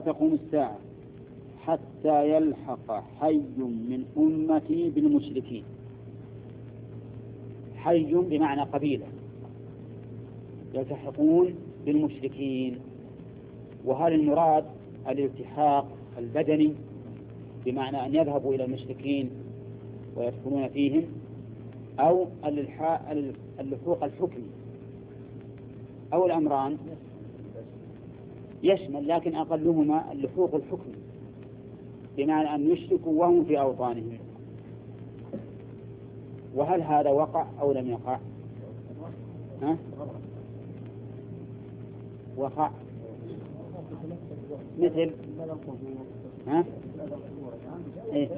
تقوم الساعة حتى يلحق حي من أمتي بالمشركين. حي بمعنى قبيلة يلتحقون بالمشركين. وهل المراد الالتحاق البدني بمعنى أن يذهبوا إلى المشركين ويدخلون فيهم، أو اللحوق الحكمي، أو الأمران؟ يشمل، لكن أقلهما اللحوق الحكمي بمعنى أن يشركوا وهم في أوطانهم. وهل هذا وقع أو لم يقع؟ وقع مثل إيه؟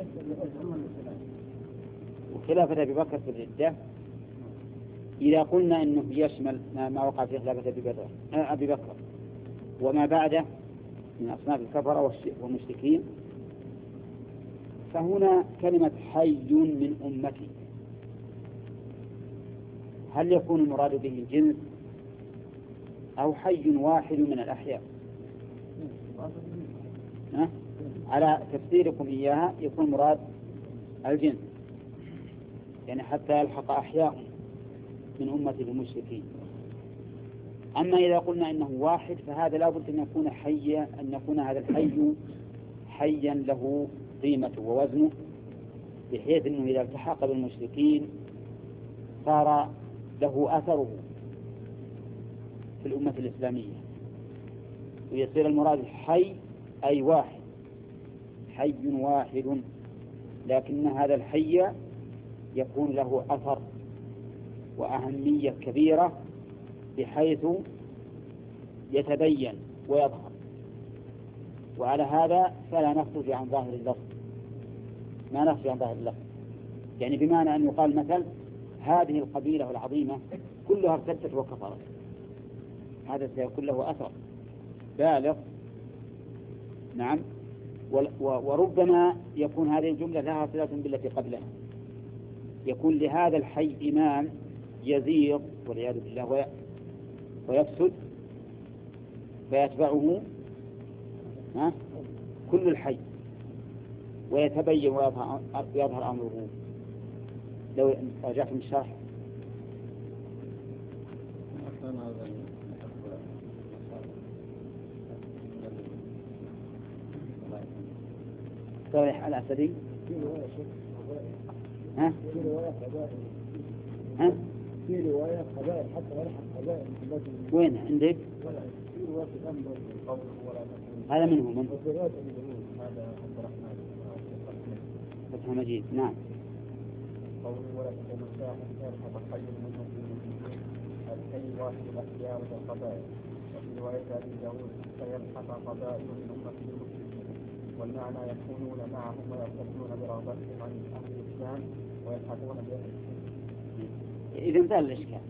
وخلافة أبي بكر في الردة، إذا قلنا إنه يشمل ما وقع في خلافة أبي بكر وما بعده من أصناف الكفرة والمشركين، فهنا كلمة حي من أمتي، هل يكون المراد به الجنس أو حي واحد من الأحياء؟ على تفسيركم إياها يكون مراد الجنس، يعني حتى يلحق أحياء من أمة المشركين. أما إذا قلنا إنه واحد فهذا لابد أن يكون حيا، أن يكون هذا الحي حيا له قيمته ووزنه، بحيث أنه إذا التحق بالمشركين صار له أثره في الأمة الإسلامية، ويصير المراد حي أي واحد، حي واحد، لكن هذا الحي يكون له أثر وأهمية كبيرة بحيث يتبين ويظهر. وعلى هذا فلا نخرج عن ظاهر اللفظ، ما نخرج عن ظاهر اللفظ، يعني بمعنى أن يقال مثل هذه القبيلة العظيمة كلها ارتدت وكفرت، هذا سيكون له أثر بالغ. نعم. وربما يكون هذه الجملة لها صلة بالتي قبلها، يكون لهذا الحي إمام يزيغ والعياذ بالله ويفسد فيتبعه كل الحي ويتبين ويظهر أمره. لو رجعت من الشرح صالح الأسدي في رواية قبائل حتى يلحق قبائل وين عندك؟ في رواية هذا منهم من هذا فتح مجيد. نعم. قوله ولا تقوم الساعة حتى يلحق حي من المسلمين، الحي واحد الأحياء والقبائل. وفي رواية أبي داود حتى يلحق قبائل من أمة المسلمين، والمعنى يكونون معهم ويرتدون برغبتهم عن أهل الإسلام ويلحقون بأهل الإسلام. إذا انتهى الإشكال.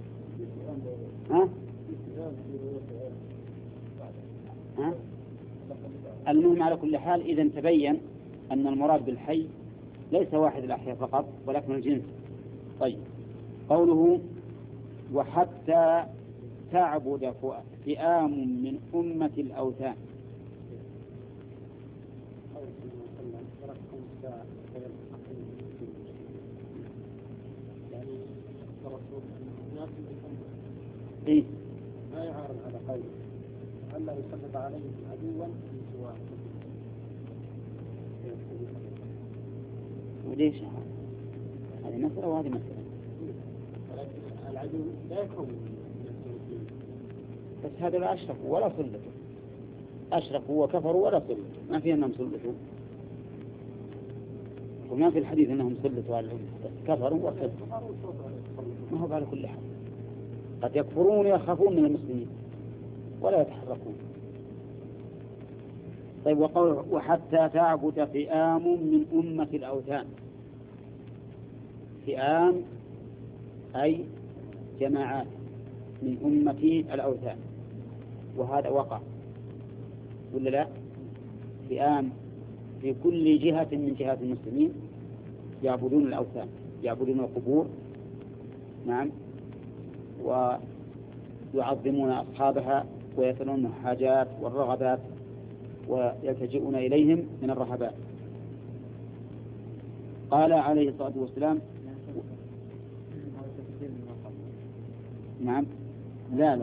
المهم على كل حال إذا تبين أن المراد بالحي ليس واحد الأحياء فقط ولكن الجنس. طيب، قوله وحتى تعبد فئام من أمة الأوثان. إيه؟ ما يعارض على قوله ألا يسلط عليهم عدوا من سواه. وليش هذه مسألة وهذه مسألة، ولكن العدو لا يكون بس هذا لا أشركوا ولا صلتوا، أشركوا وكفروا ولا صلتوا، ما في أنهم صلتوا، وما في الحديث أنهم صلتوا على كفروا وصلتوا. ما هو على كل حال قد يكفرون ويخافون من المسلمين ولا يتحركون. طيب، وقوله وحتى تعبد فئام من أمة الأوثان. فئام أي جماعات من أمة الأوثان، وهذا وقع ولا لا؟ فئام في كل جهة من جهات المسلمين يعبدون الأوثان، يعبدون القبور. نعم. ويعظمون أصحابها ويسألون الحاجات والرغبات ويلتجئون إليهم من الرهباء. قال عليه الصلاة والسلام نعم لا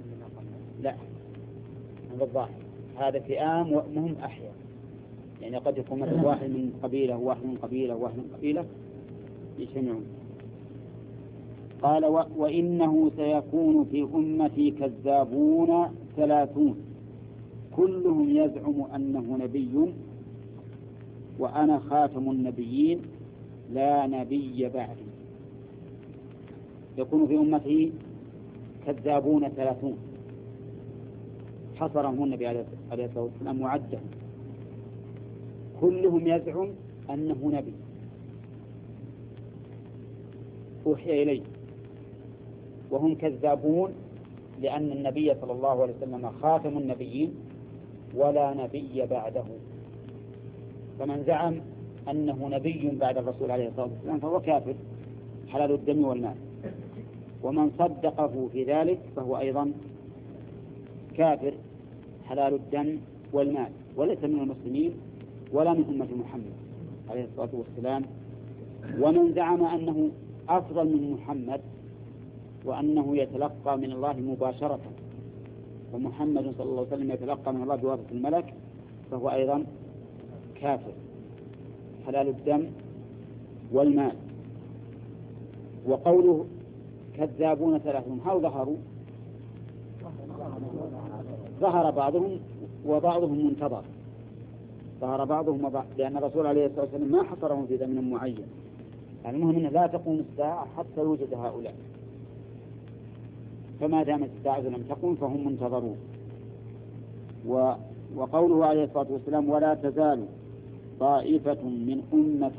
بالظاهر هذا فئام وهم أحياء، يعني قد يكون مثل واحد من قبيلة وواحد من قبيلة وواحد من قبيلة يجتمعون. قال وإنه سيكون في أمتي كذابون 30 كلهم يزعم أنه نبي وأنا خاتم النبيين لا نبي بعدي. يكون في أمتي كذابون 30 حصرهم النبي عليه الصلاة والسلام وعدهم، كلهم يزعم أنه نبي أوحي إليه، وهم كذابون لأن النبي صلى الله عليه وسلم خاتم النبيين ولا نبي بعده. فمن زعم أنه نبي بعد الرسول عليه الصلاة والسلام فهو كافر حلال الدم والمال، ومن صدقه في ذلك فهو أيضا كافر حلال الدم والمال، وليس من المسلمين ولا من أمة محمد عليه الصلاة والسلام. ومن زعم أنه أفضل من محمد وأنه يتلقى من الله مباشرة ومحمد صلى الله عليه وسلم يتلقى من الله بواسطة الملك فهو أيضا كافر حلال الدم والمال. وقوله كذابون 30 هل ظهروا؟ ظهر بعضهم وبعضهم منتظر، ظهر بعضهم لأن الرسول عليه الصلاة والسلام ما حصرهم في زمن معين، يعني المهم أنه لا تقوم الساعة حتى يوجد هؤلاء، فما دامت الساعة لم تقم فهم منتظرون. وقوله عليه الصلاة والسلام ولا تزال طائفة من أمة